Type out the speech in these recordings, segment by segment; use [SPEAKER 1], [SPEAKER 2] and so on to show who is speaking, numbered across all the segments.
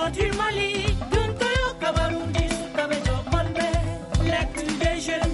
[SPEAKER 1] du Mali, Dunkoyo Kabarundi, Sukabejo Kolbe, l'activation.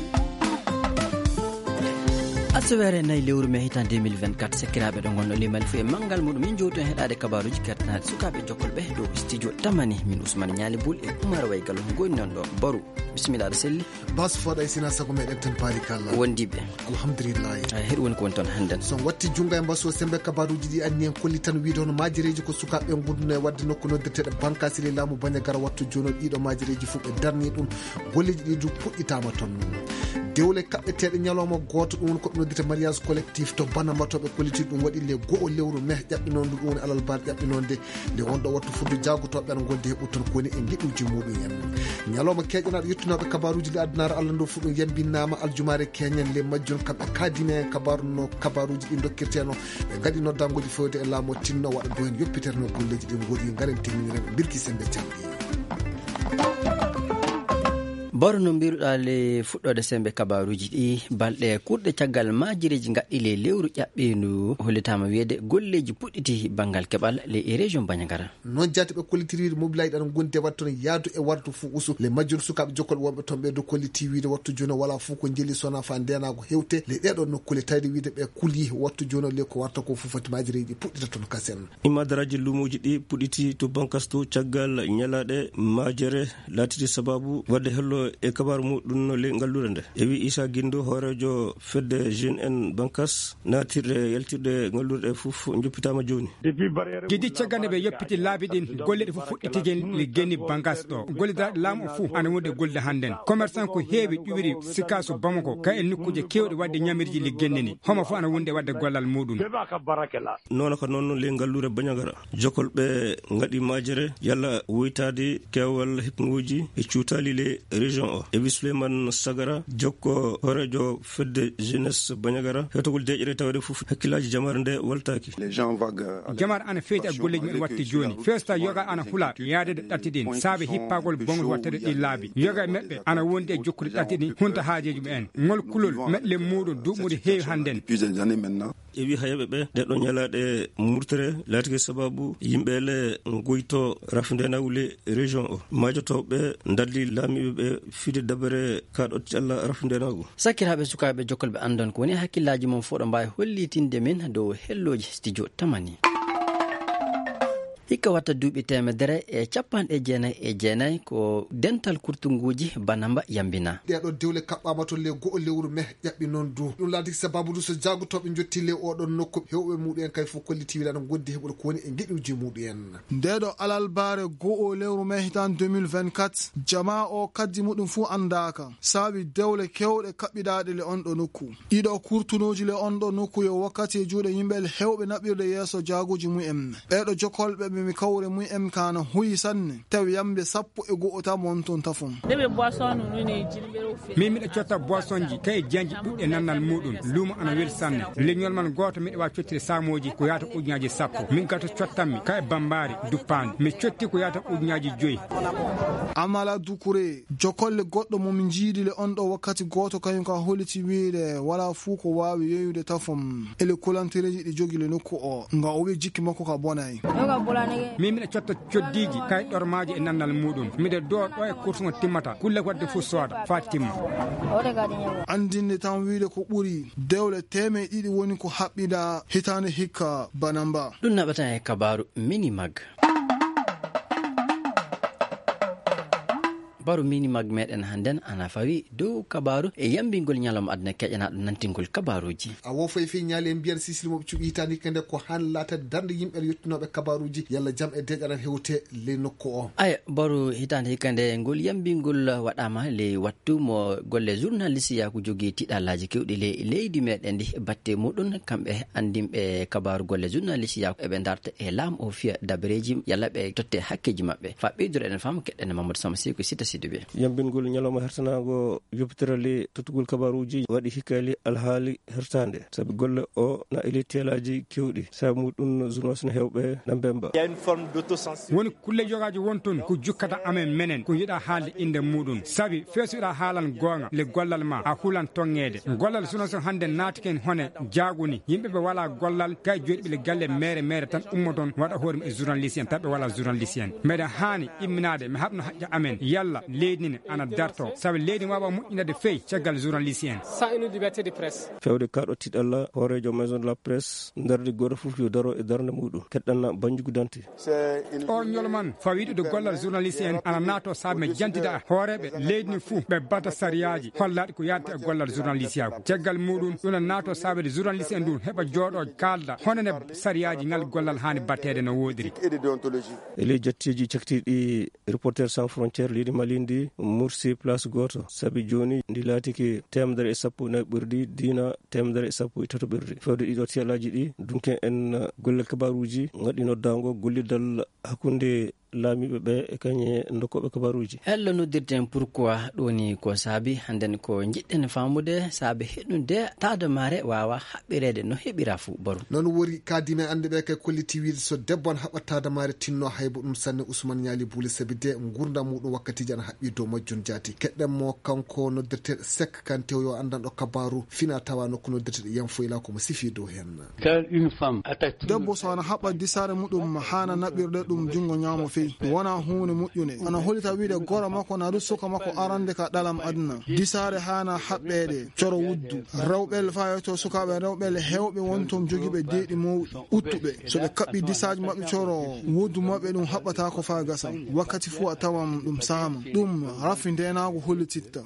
[SPEAKER 2] aswere nay lewru me hitan 2024 sekiraɓe ɗo gonno limal fu e mangal muɗum min jowto heɗade kabaruji kertanade sukaɓe jokkolɓe dow studio tamani min ousmane ñali boul e oumar waygal goni non ɗo baru bisimilla aɗa selli
[SPEAKER 3] bas foɗa e sina sago meɗen tan paari kalla
[SPEAKER 2] wondiɓe
[SPEAKER 3] alhamdulillahi
[SPEAKER 2] heɗ woni ko woni toon hannden
[SPEAKER 3] son watti junga e mbasso sembe kabaruji ɗi anni en kolli tan wiide hono majireji ko sukaɓe gurdune wadde nokku noddirteɗe bankasili laamu bañagara wattu joni ɗiɗo majireji fu ɓe darni ɗum golleji ɗi du puɗɗitama toon dewle kaɓɓeteɗe ñalawma goto ɗum woni koɓe noddita mariage collectif to banamatoɓe collitude ɗum waɗi le go'o lewru mai ƴaɓɓinondu ɗum woni alalbar ƴaɓɓinonde nde on ɗo wattu fuddu jagotoɓe ana gonde heɓɓu toon kowoni e giɗuji muɗum en ñalawma keƴanaɗo yettinoɓe kabaruji ɗi addunare allah ndu fu ɗum yambinama aljumare keñen le majjon kamɓe kadine en kabaruno kabaruji ɗi dokkirteno ɓe gaɗi noddagoji fewde e laamu tinno waɗa do hen yoppiterno golleji ɗi goɗi garen timminiren ɓe birki sembe camɗi
[SPEAKER 2] baro no mbiruɗa le fuɗɗode sembe kabaruji ɗi balɗe kurɗe caggal majireji gaɗɗi le lewru ƴaɓɓendu hollitama wiyede golleji puɗɗiti banggal keɓal le région bañagara
[SPEAKER 3] noon jaati ɓe kollitiride mobilaji ɗan gonde wattu no yaadu e wardu fu usu le majjun sukaɓe jokkol wonɓe toon ɓe do kolliti wiide wattu joni wala fu ko jeeli sona fa ndenago hewte le ɗeɗo nokkule tawde wiide ɓe kulli wattu joni le ko warta ko fu fati majireji ɗi puɗɗita toon kasen
[SPEAKER 4] imadaraji lumuji ɗi puɗɗiti to bankas to caggal ñalaɗe majere latiti sababu wadde hello e kabaru muɗum no le ngallude nde e wi Issa Guindo hoorejo fedde jeune en bankas natirɗe yaltirɗe ngallurɗe fof joppitama joni
[SPEAKER 5] guidi caggal nde ɓe yoppiti laabi ɗin golleɗe fof fuɗɗitiguen le genni bankas ɗo gollidaraɗe laamu o fou ana wonde golde hannden commerçant ko heewi ƴuwiri sikaso bamako ka e nokkuji kewɗe wadde ñamirji le genni ni homo fof ana wonde wadde gollal muɗum
[SPEAKER 4] noon ko noon le ngallure bañagara jokolɓe gaɗi majere yalla woytade kewal hikmuji e cuutali le région o ewi Souleymane Sagara jokko horejo fedde jeunesse bañagara hetogol deƴere tawde fof hakkillaji jamare nde waltaki
[SPEAKER 5] jamare ana feeti e golleji men watti joni festa yoga ana hula yaadede ɗatti ɗin saabe hippagol bongol wattede ɗi laabi yoga meɓɓe ana wondi e jokkude ɗatti ɗin hunta haajeji mumen ngol kulol meɗle muɗum duɓmude heewi hannden
[SPEAKER 4] e wi hayeɓe ɓe ɗeɗo ñalaɗe murtere laatiki sababu yimɓele goyto rafdenawle région o majotoɓe dalli laamiɓe ɓe fide dabere kaɗo allah rafdenago
[SPEAKER 2] sakiraɓe sukaɓe jokkolɓe andon ko woni hakkillaji mum foɗo mbawi hollitinde men dow helloji studio tamani hikka watta duuɓi temedere e capanɗe jeenayyi e jeenayyi ko dental kurtunguji banamba yambina
[SPEAKER 3] ɗeɗo dewle kaɓɓama to le go'o lewru mai ƴaɓɓi noon du ɗum laati sababu du so jagotoɓe jotti le oɗon nokku hewɓe muɗum kay fof kolliti wiɗa ɗon goddi heɓuɗo ko woni e giɗuji muɗum
[SPEAKER 6] ndeɗo alalbare go'o lewru mai hitan 2024 jama o kaddi muɗum fu andaka saabi dewle kewɗe kaɓɓiɗaɗe le on ɗo nokku ɗiɗo kurtunoji le on ɗo nokku yo wakkati e juuɗe yimɓe hewɓe naɓɓirde yeeso jagoji mumen ɓeɗo jokkolɓe mi kawre mumen kana huyi sanne tawi yambe sappo e go'o tam won toon tafon
[SPEAKER 5] min miɗa cotta boisson ji kay janji ɗuɗɗe nannal muɗum luumo ana weli sanne leñol man goto miɗa wawi cottide samoji ko yata ujunaji sappo min gato cottanmi ka e bambari duppande mi cotti ko yata ujunaji 5
[SPEAKER 6] amala dukure jokolle goɗɗo momin jiidi le on ɗo wakkati goto kañum ka holliti wiide wala fuu ko wawi yeeyude tafom ele kulantireji ɗi jogi le nokku o nga o wi jikki makko ka bonay
[SPEAKER 5] min miɗa cotta coddiji kay ɗormaji e nannal muɗum miɗa do ɗo e course timmata kulle wadde fof sooda fati timma
[SPEAKER 6] andinde tan wiide ko ɓuuri dewle teme ɗiɗi woni ko haɓɓida hitande hikka banamba
[SPEAKER 2] ɗum naɓata e kabaru minimag kabaru minimag meɗen hannden ana fawi dow kabaru e yambingol ñalawma aduna keƴanaɗo nantingol kabaruji
[SPEAKER 3] a wofo e fi ñaali en mbiyan sisilmoɓe cuɓi hitande hikande ko han laatade darde yimɓe yettinoɓe kabaruji yalla jaam e deƴanan hewte le nokku o
[SPEAKER 2] aya baru hitande hikande ngol yambingol waɗama le wattu mo golle journaliste yaku jogui tiɗalaji kewɗi le leydi meɗen ndi batte muɗum kamɓe andimɓe kabaru golle journaliste yaku eɓe darta e laam o fiya dabareji yalla ɓe totte hakkeji mabɓe fa ɓeydoro enen fama keɗɗene Mamadou Samba Sy ko sita Sidibé.
[SPEAKER 4] Yambingol nyaloma hertanago yoptirali tutugol kabaruji wadi hikali alhaali hertande sabi golle o na elitelaji kewdi sabu dun zunosna hewbe nambemba.
[SPEAKER 5] Woni kulle jogaji wonton ko jukkata amen menen ko yida haalde inde mudun sabi fesuda haalan gonga le gollal ma a hulan tongede gollal sunoson hande natiken hone jaguni yimbe be wala gollal kay jodbi le galle mere tan ummoton wada horim e journaliste en tabbe wala journaliste en meda hani imminade mi habno hajja amen yalla leedini ana darto sabi leedi waba mujjinade fey caggal journaliste en
[SPEAKER 7] sans une liberté de presse
[SPEAKER 4] fewde kado tidalla horejo maison de la presse darde goto fu yo daro e darde mudum keddanna banjugu danti
[SPEAKER 5] or nyolman fawido de gollal journaliste en ana nato sabe jantida horebe leedni fu be bata sariyaji hollade ko yadde e gollal journaliste yako caggal mudum duna nato sabe de journaliste en dun heba jodo kalda honene sariyaji ngal gollal hani battede no wodiri
[SPEAKER 4] ele jettiji caktidi reporter sans frontières lidi malindi mursi place goto sabi joni ndi latiki temdere e sappo na burdi dina temdere e sappo tato burdi fawde dido tialaji di dunken en golle kabaruji ngadi noddango gollidal hakunde laamiɓe ɓe e kañe dokkoɓe kabaruji
[SPEAKER 2] hello noddirten pourquoi ɗoni ko saabi handen ko jiɗɗen famude saabi heɗude tadamare wawa haɓɓirede no heɓira fu baru
[SPEAKER 3] non wori kadime ande ɓe kay kolliti wiide so debbo an haɓat tadamare tinno haybo ɗum sanne Ousmane Niali Bouli sabi de gurdam muɗum wakkatiji ana haɓɓi dow majjum jaati keɗɗen mo kanko noddirteɗo Sek Kanté yo andanɗo kabaru fina tawa nokku noddirteɗo Yanfoyla komo sifi dow hen
[SPEAKER 6] debbo so ana haɓa disare muɗum hana naɓirde ɗum jungo ñamo wona hunde moƴƴune ana holita wiide goro makko na russuka makko arande ka ɗalam aduna disare hana haɓɓede coro wuddu rewɓel fayoto sukaɓe rewɓel hewɓe wonton joguiɓe deeɗi mawɗi uttuɓe soɓe kaɓɓi disaji mabɓe coro wuddu mabɓe ɗum haɓɓata ko fa gasa wakkati fu a tawan ɗum sama ɗum raffindenago hollititta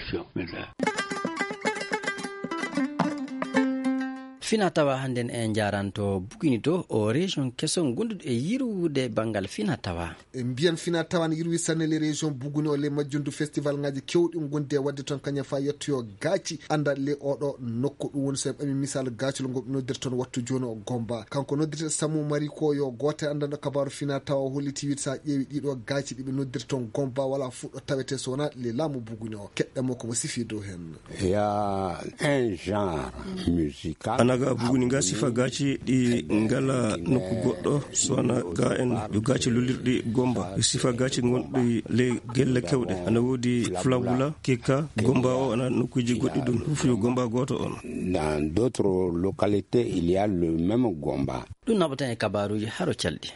[SPEAKER 2] fina tawa handen en jaranto bukini to o région keson gonduɗo e yirwude bangal fina tawa
[SPEAKER 3] e mbiyan fina tawa ne yirwi sanne les région buguni o le majjundu festival ngaji kewɗi gonde wadde ton kañum fa yettoyo gaaci anda le oɗo nokku ɗum woni so ɓami misal gaacol ngol noddir toon wattu joni o Gomba kanko noddirte Samou Mari ko yo gote andanɗo kabaru fina tawa holliti wiide sa ƴeewi ɗiɗo gaaci ɗiɓe noddir toon Gomba wala fuɗɗo tawete so wona le laamu buguni o keɗɗamo komo sifi dow hen
[SPEAKER 8] ya un genre musical
[SPEAKER 4] ga buguni ga sifa gaci ɗi ngala nokku goɗɗo sona ga en yo gaci lullirɗi Gomba yo sifa gaci gonɗi le gelle kewɗe ana wodi Flabula Keka Gomba o ana nokkuji goɗɗi ɗum fof yo Gomba goto on
[SPEAKER 8] dans d'autres localités il y a le même Gomba
[SPEAKER 2] ɗum naɓatan e kabaruji haro calɗi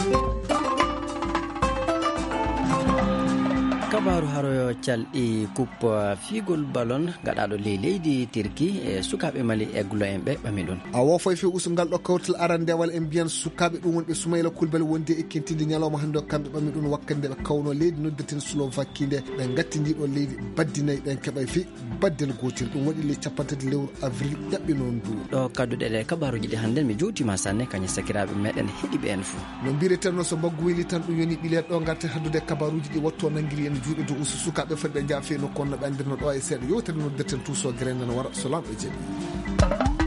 [SPEAKER 2] kabaru haroyo calɗi coupe figol ballon gaɗaɗo leydi Turki e sukaɓe Mali e gullo en ɓe ɓami ɗon
[SPEAKER 3] a wofo fi usungal ɗo kawtal arandewal en mbiyan sukaɓe ɗum wonɓe Soumaïla Coulibaly wonde ekkintinde ñalawma hande o kamɓe ɓami ɗum wakkande ɓe kawno leydi noddirten Slovaquie nde ɓe gatti ndiɗo leydi baddinayi ɗen keɓa fi baddel gotel ɗum waɗi le capantati lewru avril ƴaɓɓi noon du
[SPEAKER 2] ɗo kadduɗe ɗe kabaruji ɗi handen mi jowtima sanne kañum sakiraɓe meɗen heeɗiɓe en fo
[SPEAKER 3] no mbireten no so mbaggu weli tan ɗum yoni ɓileɗe ɗo garten haddude kabaruji ɗi watto nanguiri en juuɗe dow sukaɓe foti ɓe jaafe nokku on no ɓe andirno ɗo e seeɗa yewtere noddirten tuso grende no wara so lamɗo jeeɗi